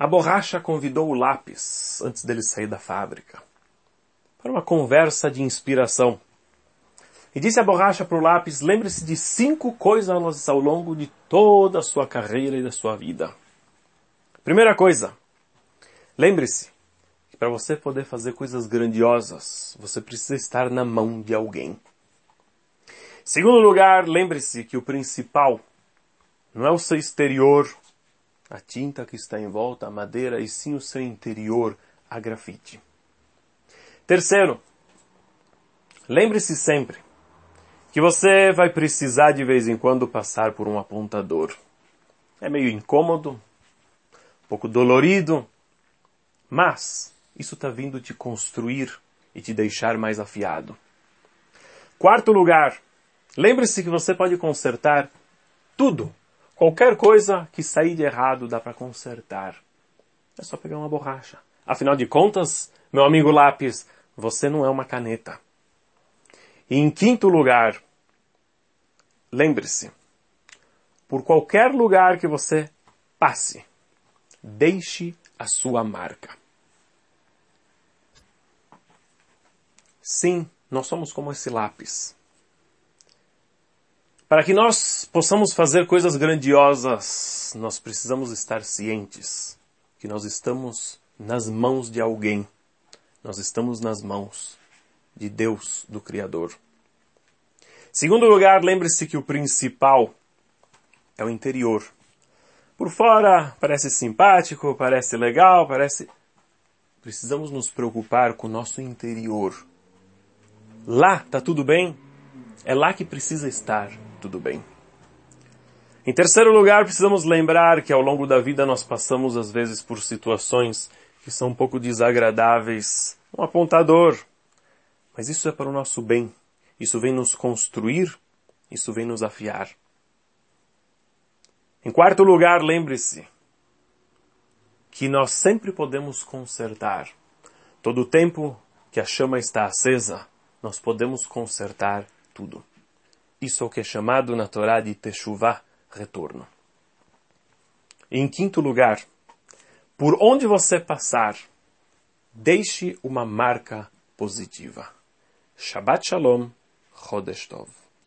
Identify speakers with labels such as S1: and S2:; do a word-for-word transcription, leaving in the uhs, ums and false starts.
S1: A borracha convidou o lápis, antes dele sair da fábrica, para uma conversa de inspiração. E disse a borracha para o lápis: lembre-se de cinco coisas ao longo de toda a sua carreira e da sua vida. Primeira coisa, lembre-se que para você poder fazer coisas grandiosas, você precisa estar na mão de alguém. Segundo lugar, lembre-se que o principal não é o seu exterior, a tinta que está em volta, a madeira, e sim o seu interior, a grafite. Terceiro, lembre-se sempre que você vai precisar de vez em quando passar por um apontador. É meio incômodo, um pouco dolorido, mas isso está vindo te construir e te deixar mais afiado. Quarto lugar, lembre-se que você pode consertar tudo. Qualquer coisa que sair de errado dá para consertar. É só pegar uma borracha. Afinal de contas, meu amigo lápis, você não é uma caneta. E em quinto lugar, lembre-se, por qualquer lugar que você passe, deixe a sua marca. Sim, nós somos como esse lápis. Para que nós possamos fazer coisas grandiosas, nós precisamos estar cientes que nós estamos nas mãos de alguém. Nós estamos nas mãos de Deus, do Criador. Segundo lugar, lembre-se que o principal é o interior. Por fora parece simpático, parece legal, parece... Precisamos nos preocupar com o nosso interior. Lá está tudo bem? É lá que precisa estar tudo bem. Em terceiro lugar, precisamos lembrar que ao longo da vida nós passamos às vezes por situações que são um pouco desagradáveis. Um apontador. Mas isso é para o nosso bem. Isso vem nos construir. Isso vem nos afiar. Em quarto lugar, lembre-se que nós sempre podemos consertar. Todo o tempo que a chama está acesa, nós podemos consertar tudo. Isso é o que é chamado na Torá de Teshuvah, retorno. E em quinto lugar, por onde você passar, deixe uma marca positiva. Shabbat Shalom, Chodesh Tov.